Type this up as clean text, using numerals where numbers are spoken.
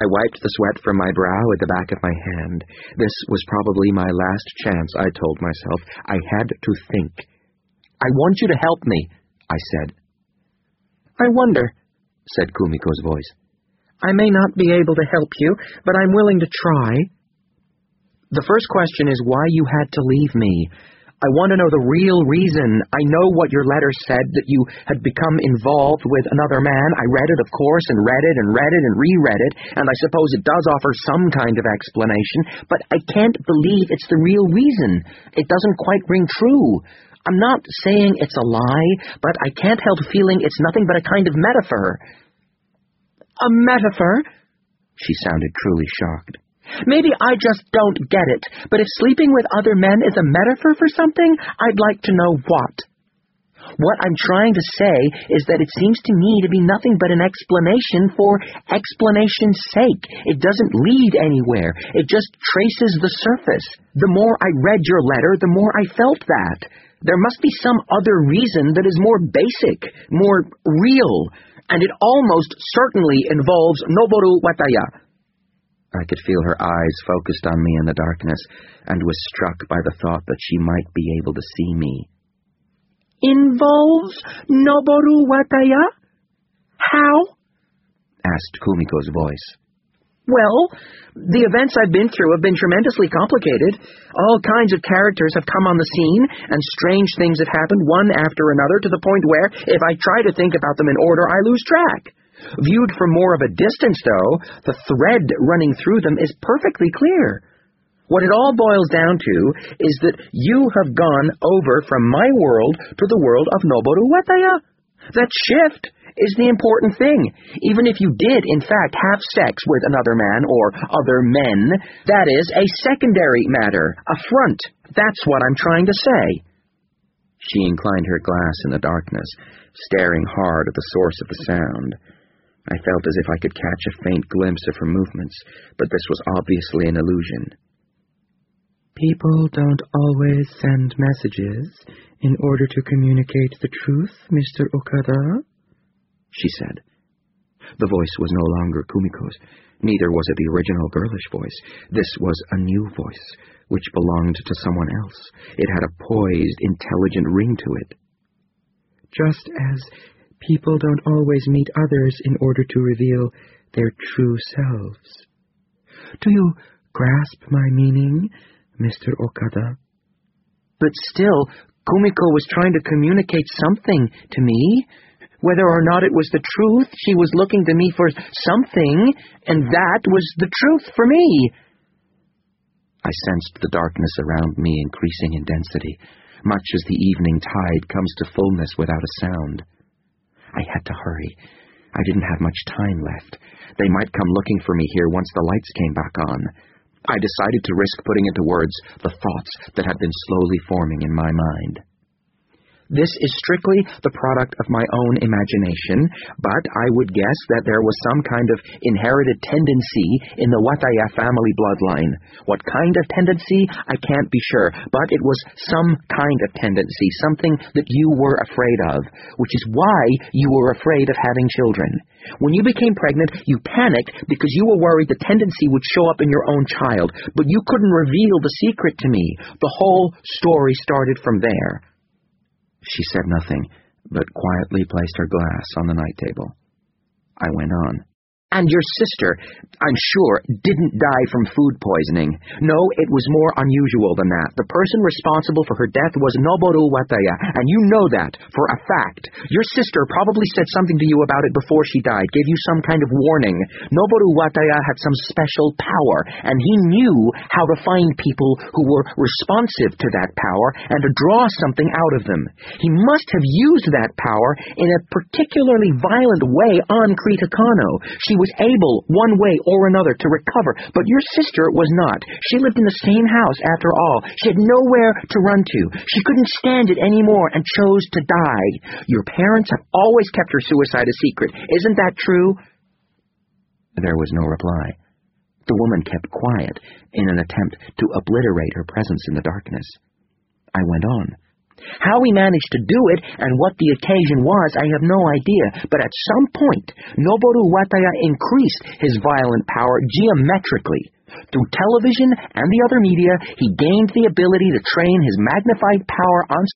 I wiped the sweat from my brow at the back of my hand. This was probably my last chance, I told myself. I had to think. "I want you to help me," I said. "I wonder," said Kumiko's voice. "I may not be able to help you, but I'm willing to try. The first question is why you had to leave me. I want to know the real reason. I know what your letter said, that you had become involved with another man. I read it, of course, and read it and read it and reread it, and I suppose it does offer some kind of explanation, but I can't believe it's the real reason. It doesn't quite ring true. I'm not saying it's a lie, but I can't help feeling it's nothing but a kind of metaphor." "A metaphor?" She sounded truly shocked. "Maybe I just don't get it, but if sleeping with other men is a metaphor for something, I'd like to know what. What I'm trying to say is that it seems to me to be nothing but an explanation for explanation's sake. It doesn't lead anywhere. It just traces the surface. The more I read your letter, the more I felt that. There must be some other reason that is more basic, more real, and it almost certainly involves Noboru Wataya." I could feel her eyes focused on me in the darkness, and was struck by the thought that she might be able to see me. "Involves Noboru Wataya? How?" asked Kumiko's voice. "Well, the events I've been through have been tremendously complicated. All kinds of characters have come on the scene, and strange things have happened one after another to the point where, if I try to think about them in order, I lose track. Viewed from more of a distance, though, the thread running through them is perfectly clear. What it all boils down to is that you have gone over from my world to the world of Noboru Wataya. That shift is the important thing. Even if you did, in fact, have sex with another man or other men, that is a secondary matter, a front. That's what I'm trying to say." She inclined her glass in the darkness, staring hard at the source of the sound. I felt as if I could catch a faint glimpse of her movements, but this was obviously an illusion. "People don't always send messages in order to communicate the truth, Mr. Okada," she said. The voice was no longer Kumiko's. Neither was it the original girlish voice. This was a new voice, which belonged to someone else. It had a poised, intelligent ring to it. "Just as people don't always meet others in order to reveal their true selves. Do you grasp my meaning, Mr. Okada?" "But still, Kumiko was trying to communicate something to me. Whether or not it was the truth, she was looking to me for something, and that was the truth for me." I sensed the darkness around me increasing in density, much as the evening tide comes to fullness without a sound. I had to hurry. I didn't have much time left. They might come looking for me here once the lights came back on. I decided to risk putting into words the thoughts that had been slowly forming in my mind. This is strictly the product of my own imagination, but I would guess that there was some kind of inherited tendency in the Wataya family bloodline. What kind of tendency, I can't be sure, but it was some kind of tendency, something that you were afraid of, which is why you were afraid of having children. When you became pregnant, you panicked because you were worried the tendency would show up in your own child, but you couldn't reveal the secret to me. The whole story started from there." She said nothing, but quietly placed her glass on the night table. I went on. "And your sister, I'm sure, didn't die from food poisoning. No, it was more unusual than that. The person responsible for her death was Noboru Wataya, and you know that for a fact. Your sister probably said something to you about it before she died, gave you some kind of warning. Noboru Wataya had some special power, and he knew how to find people who were responsive to that power and to draw something out of them. He must have used that power in a particularly violent way on Krita Kano. She was able, one way or another, to recover, but your sister was not. She lived in the same house, after all. She had nowhere to run to. She couldn't stand it anymore and chose to die. Your parents have always kept her suicide a secret. Isn't that true?" There was no reply. The woman kept quiet in an attempt to obliterate her presence in the darkness. I went on. How he managed to do it and what the occasion was, I have no idea, but at some point, Noboru Wataya increased his violent power geometrically. Through television and the other media, he gained the ability to train his magnified power on